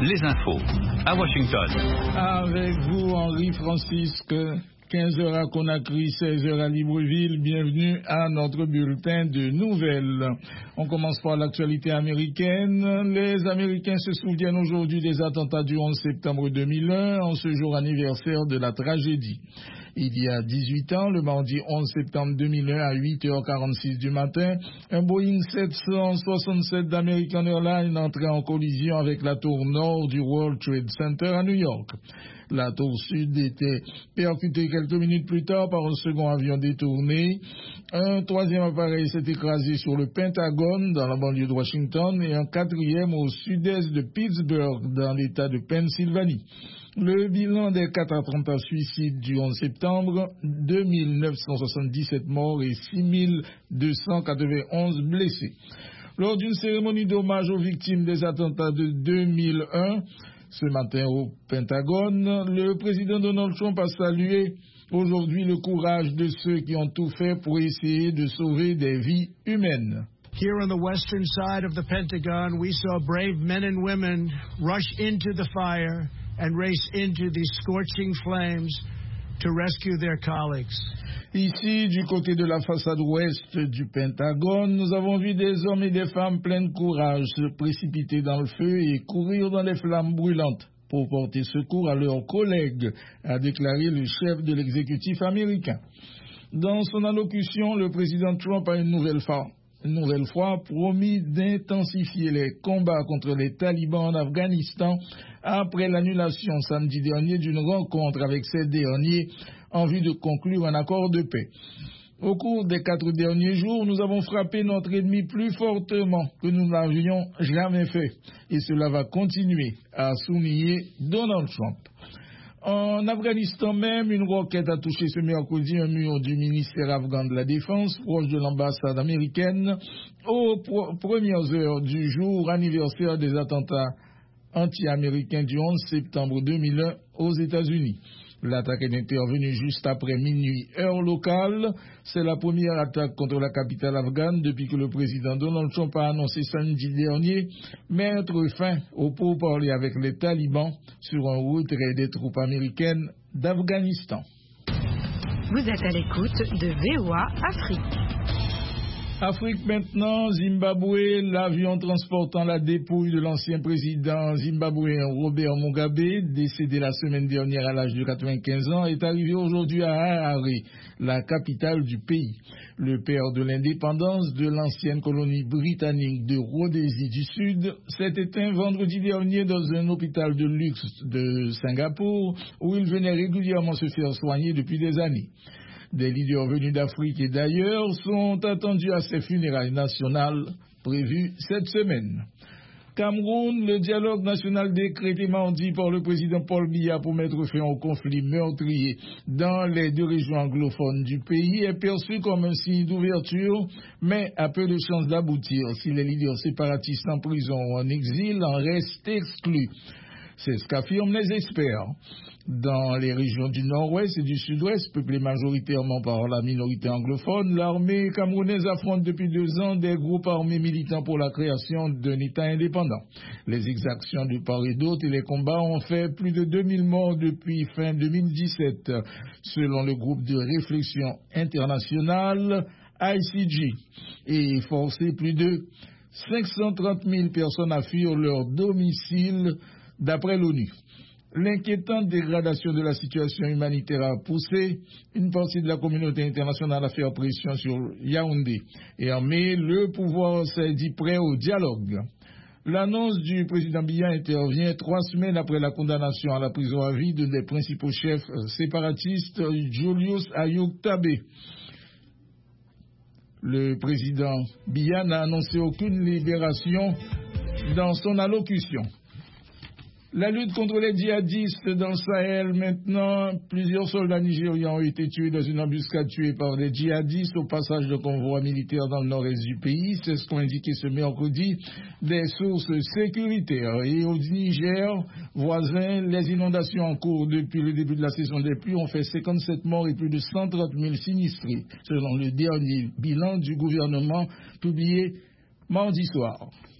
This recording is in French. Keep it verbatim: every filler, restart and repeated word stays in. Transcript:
les infos à Washington. Avec vous, Henri Francisque, quinze heures à Conakry, seize heures à Libreville. Bienvenue à notre bulletin de nouvelles. On commence par l'actualité américaine. Les Américains se souviennent aujourd'hui des attentats du onze septembre deux mille un, en ce jour anniversaire de la tragédie. Il y a dix-huit ans, le mardi onze septembre deux mille un à huit heures quarante-six du matin, un Boeing sept cent soixante-sept d'American Airlines entrait en collision avec la tour nord du World Trade Center à New York. La tour sud était percutée quelques minutes plus tard par un second avion détourné. Un troisième appareil s'est écrasé sur le Pentagone dans la banlieue de Washington et un quatrième au sud-est de Pittsburgh dans l'état de Pennsylvanie. Le bilan des quatre attentats suicides du onze septembre, deux mille neuf cent soixante-dix-sept morts et six mille deux cent quatre-vingt-onze blessés. Lors d'une cérémonie d'hommage aux victimes des attentats de deux mille un, ce matin au Pentagone, le président Donald Trump a salué aujourd'hui le courage de ceux qui ont tout fait pour essayer de sauver des vies humaines. Here on the western side of the Pentagon, we saw brave men and women rush into the fire and race into these scorching flames to rescue their colleagues. Ici, du côté de la façade ouest du Pentagone, nous avons vu des hommes et des femmes pleins de courage se précipiter dans le feu et courir dans les flammes brûlantes pour porter secours à leurs collègues, a déclaré le chef de l'exécutif américain. Dans son allocution, le président Trump a une nouvelle fois, une nouvelle fois promis d'intensifier les combats contre les talibans en Afghanistan après l'annulation samedi dernier d'une rencontre avec ces derniers en vue de conclure un accord de paix. Au cours des quatre derniers jours, nous avons frappé notre ennemi plus fortement que nous n'avions jamais fait. Et cela va continuer, a souligné Donald Trump. En Afghanistan même, une roquette a touché ce mercredi un mur du ministère afghan de la Défense, proche de l'ambassade américaine, aux pro- premières heures du jour anniversaire des attentats anti-américains du onze septembre deux mille un aux États-Unis. L'attaque est intervenue juste après minuit, heure locale. C'est la première attaque contre la capitale afghane depuis que le président Donald Trump a annoncé samedi dernier mettre fin aux pourparlers avec les talibans sur un retrait des troupes américaines d'Afghanistan. Vous êtes à l'écoute de V O A Afrique. Afrique maintenant, Zimbabwe, l'avion transportant la dépouille de l'ancien président zimbabwéen Robert Mugabe, décédé la semaine dernière à l'âge de quatre-vingt-quinze ans, est arrivé aujourd'hui à Harare, la capitale du pays. Le père de l'indépendance de l'ancienne colonie britannique de Rhodésie du Sud s'est éteint vendredi dernier dans un hôpital de luxe de Singapour où il venait régulièrement se faire soigner depuis des années. Des leaders venus d'Afrique et d'ailleurs sont attendus à ces funérailles nationales prévues cette semaine. Cameroun, le dialogue national décrété mardi par le président Paul Biya pour mettre fin au conflit meurtrier dans les deux régions anglophones du pays est perçu comme un signe d'ouverture, mais a peu de chances d'aboutir si les leaders séparatistes en prison ou en exil en restent exclus. C'est ce qu'affirment les experts. Dans les régions du nord-ouest et du sud-ouest, peuplées majoritairement par la minorité anglophone, l'armée camerounaise affronte depuis deux ans des groupes armés militants pour la création d'un État indépendant. Les exactions de part et d'autre et les combats ont fait plus de deux mille morts depuis fin deux mille dix-sept, selon le groupe de réflexion internationale I C G, et forcé plus de cinq cent trente mille personnes à fuir leur domicile, d'après l'ONU. L'inquiétante dégradation de la situation humanitaire a poussé une partie de la communauté internationale à faire pression sur Yaoundé. Et en mai, le pouvoir s'est dit prêt au dialogue. L'annonce du président Biya intervient trois semaines après la condamnation à la prison à vie de des principaux chefs séparatistes, Julius Ayuk Tabé. Le président Biya n'a annoncé aucune libération dans son allocution. La lutte contre les djihadistes dans le Sahel maintenant, plusieurs soldats nigérians ont été tués dans une embuscade tuée par des djihadistes au passage de convois militaires dans le nord-est du pays. C'est ce qu'ont indiqué ce mercredi des sources sécuritaires. Et au Niger voisin, les inondations en cours depuis le début de la saison des pluies ont fait cinquante-sept morts et plus de cent trente mille sinistrés, selon le dernier bilan du gouvernement publié mardi soir.